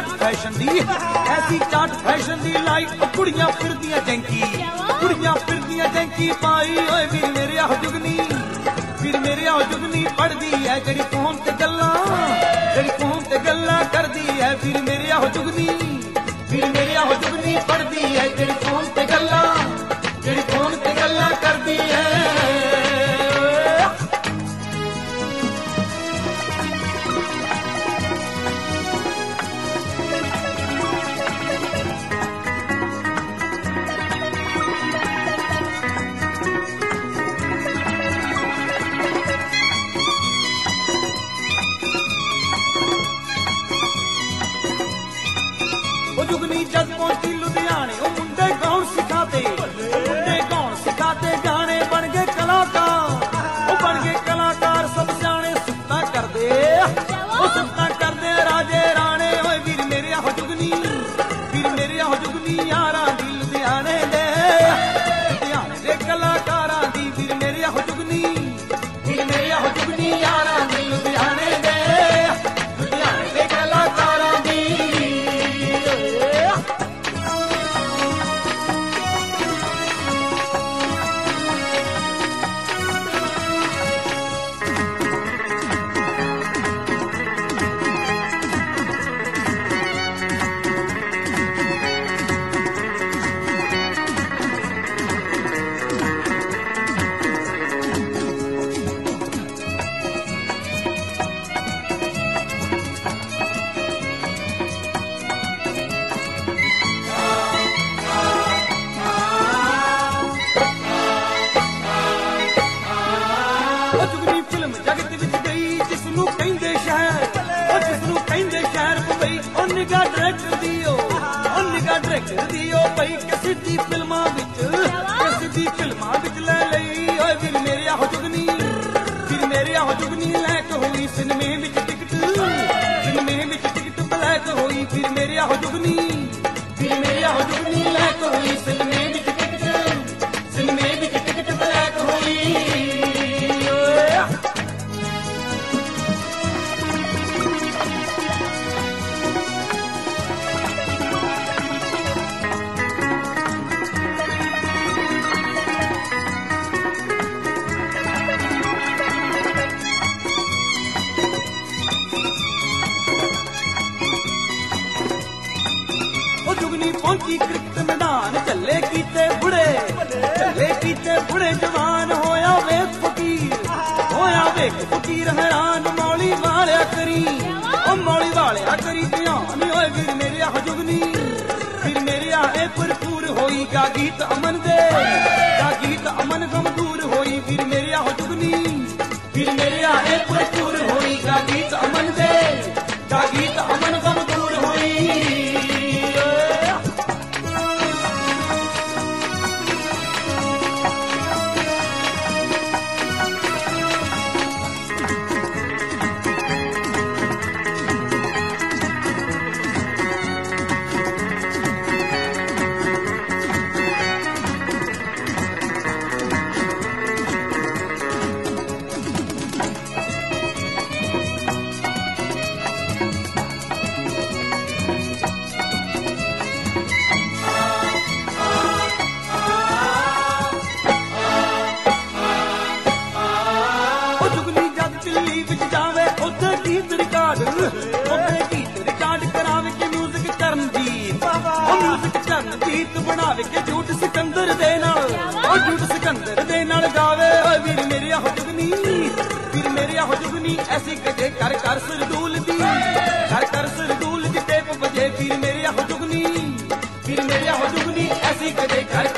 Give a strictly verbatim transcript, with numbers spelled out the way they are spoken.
चाट fashion दी ऐसी चाट fashion दी लाई कुड़ियां फिरदियां जैंकी कुड़ियां फिरदियां जैंकी पाई ओए वीर मेरे आ जुगनी वीर मेरे आ जुगनी पढ़दी है जेड़ी फोन ते गल्लां जेड़ी फोन ते गल्लां करदी है वीर मेरे आ जुगनी वीर मेरे आ जुगनी पढ़दी है जेड़ी फोन ते गल्लां जेड़ी फोन ते गल्लां करदी है जुगनी जद पहुंची लुधियाने ओ मुंडे गाउन सिखाते मुंडे गाउन सिखाते गाने बन गए कलाकार ओ बन गए कलाकार सब जाने सुत्ता कर दे ओ सुत्ता कर दे राजे राणे ओए वीर मेरे आ जुगनी वीर मेरे आ जुगनी यारां दी लुधियाने दे लुधियाने दे कलाकारां दी वीर मेरे आ जुगनी वीर मेरे आ जुगनी यारां दी लुधियाने दे लुधियाने दे कलाकारां दी निगाह डायरेक्टर दियो ओ निगाह डायरेक्टर दियो भाई किसी दी फिल्मां विच किसी दी फिल्मां विच ले लई ओए वीर मेरे आ जुगनी वीर मेरे आ जुगनी लैक होई सिनेमे विच टिकट सिनेमे विच टिकट ब्लैक होई वीर मेरे आ जुगनी वीर मेरे आ जुगनी लैक होई सिनेमे विच टिकट सिनेमे विच टिकट ब्लैक होई पहुंची क्रिकेट मैदान चले कीते बुढ़े चले कीते बुढ़े जवान होया वेख फकीर होया वेख फकीर हैरान मौली वालिया करी ओ मौली वालिया करी ध्यान ओए वीर मेरे आ जुगनी वीर मेरे आ ए भरपूर होई गा गीत अमन दे गा गीत अमन गम दूर होई वीर मेरे आ जुगनी वीर मेरे आ ए भरपूर होई गा गीत अमन दे गा गीत अमन गम दूर होई गीत बनावे के झूठ सिकंदर दे नाल ओ झूठ सिकंदर दे नाल गावे ओए वीर मेरे आ जुगनी वीर मेरे आ जुगनी ऐसी कजे कर कर सरदूल दी कर कर सरदूल दी टेप बजे वीर मेरे आ जुगनी वीर मेरे आ जुगनी ऐसी कजे कर